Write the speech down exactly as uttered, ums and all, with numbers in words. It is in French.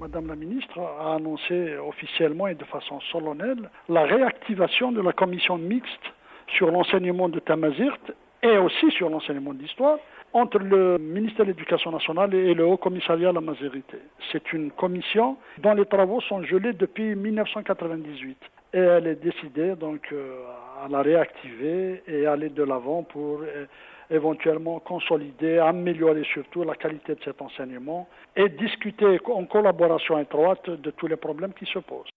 Madame la ministre a annoncé officiellement et de façon solennelle la réactivation de la commission mixte sur l'enseignement de Tamazight et aussi sur l'enseignement d'histoire entre le ministère de l'Éducation nationale et le Haut Commissariat à la Mazérité. C'est une commission dont les travaux sont gelés depuis mille neuf cent quatre-vingt-dix-huit. Et elle est décidée donc euh, à la réactiver et aller de l'avant pour euh, éventuellement consolider, améliorer surtout la qualité de cet enseignement et discuter en collaboration étroite de tous les problèmes qui se posent.